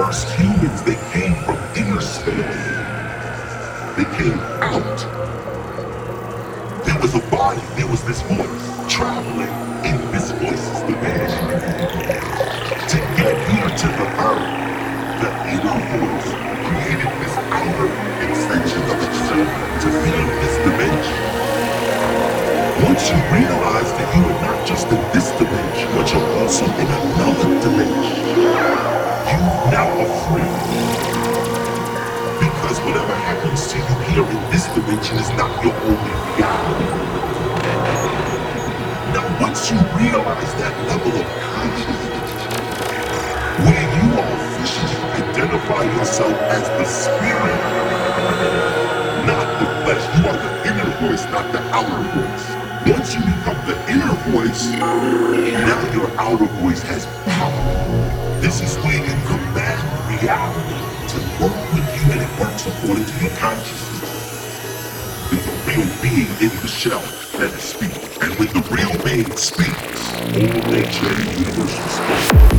first humans, they came from inner space. They came out. There was a body, there was this voice traveling in this voice's dimension. To get here to the earth, the inner voice created this outer extension of itself to feel this dimension. Once you realize that you are not just in this dimension, but you're also in another dimension, you now are free. Because whatever happens to you here in this dimension is not your only reality. Now once you realize that level of consciousness, where you are officially identify yourself as the spirit, not the flesh, you are the inner voice, not the outer voice. Once you become the inner voice, now your outer voice has power. This is where you command reality to work with you, and it works according to your consciousness. There's a real being in the shell that speaks, and when the real being speaks, all nature and the universe responds.